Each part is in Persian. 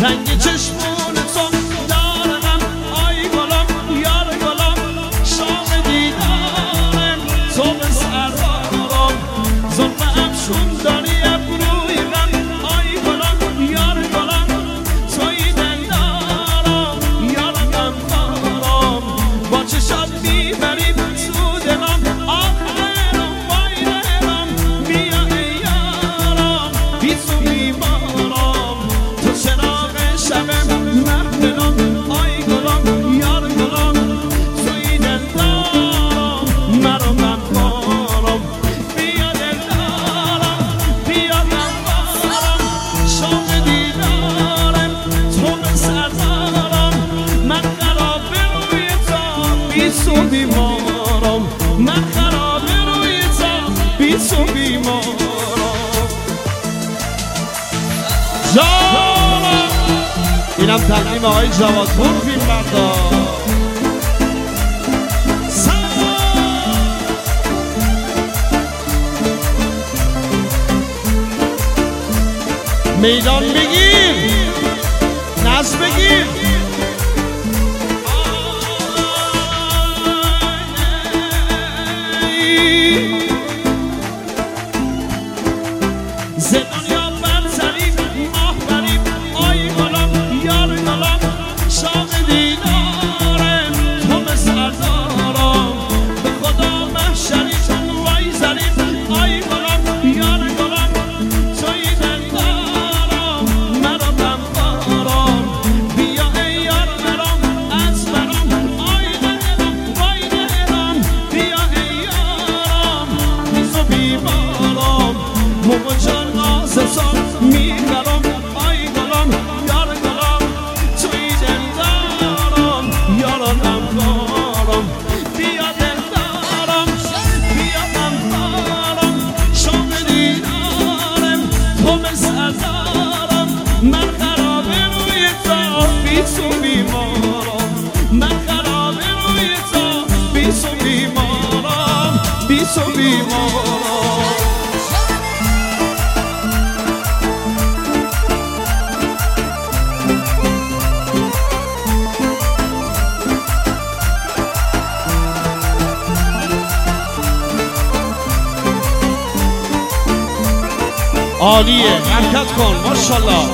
رنگ چشمون تو دارم آی گلم یار گلم شام دیدارم تو به سرارم ظلم افشون داری ابروی من آی گلم یار گلم توی دلدارم یار غمخوارم با چشات میبریم تو دلم آخرم وای دلم بیا ای یارم بی تو بیمارم تو چراغ شبم محفلم آی گلم یار گلم توی دلدارم مرا غمخوارم بیا دلدارم بیا غمخوارم شام دیدارم تو به سردارم من خراب روی تو بی تو بیمارم من خراب روی تو بی تو بیمارم جانم اینم تقدیم آقای جوادپور فیلم بردار میدان بگیر ناز بگیر ز دنیا برتریم ماه بریم آی گلم یار گلم شام دیدارم تو به سردارم به خدا محشری چون وای زریم آی گلم یار گلم توی دلدارم مرا غمخوارم بیا ای یار برام از برام آی دلم وای دلم بیا ای یارم بی تو بیمارم موقع جان نازتان میبرم آی گلم یار گلم توی دلدارم یار غمخوارم بیا دلدارم بیا غمخوارم شام دیدارم تو به سردارم من خراب روی تو بی تو بیمارم من خراب روی تو بی تو بیمارم بی تو بیمارم عالیه حرکت کن ماشاءالله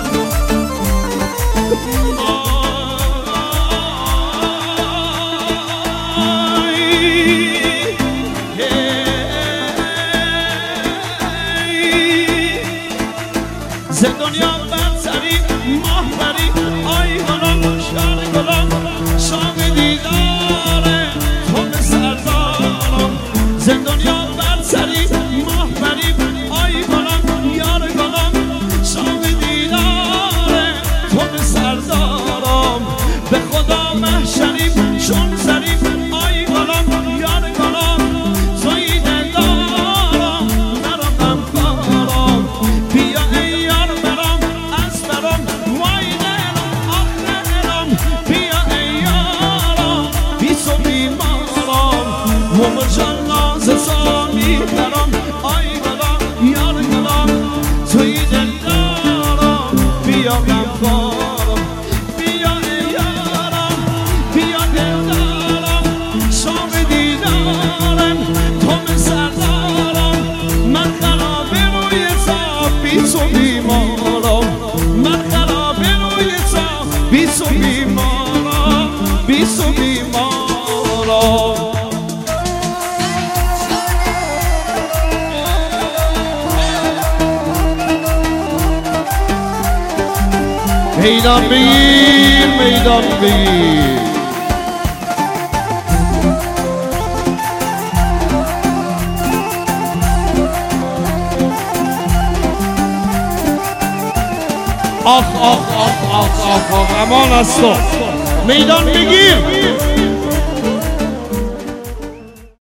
ز دنیا برتری ماه بری آی گلم یار گلم شام دیدارم تو به سردارم ز دنیا برتری ماه بری آی گلم یار گلم شام دیدارم تو به سردارم به خدا محشریم چون زریم آی گلم یار گلم توی دلدارم مرا غمخوارم بیا ای یار برام از برام وای دلم آخ دلم بیا ای یارم بی تو بیمارم موقع جان نازتان میبرم آی گلم یار گلم توی دلدارم بیا غمخوارم بیا ای یارم بیا دلدارم شام دیدارم تو به سردارم من خراب روی تو بی تو بیمارم من خراب روی تو بی تو بیمارم بی تو بیمارم میدان بگیر میدان بگیر آخ آخ آخ آخ آخ آخ امان از تو میدان بگیر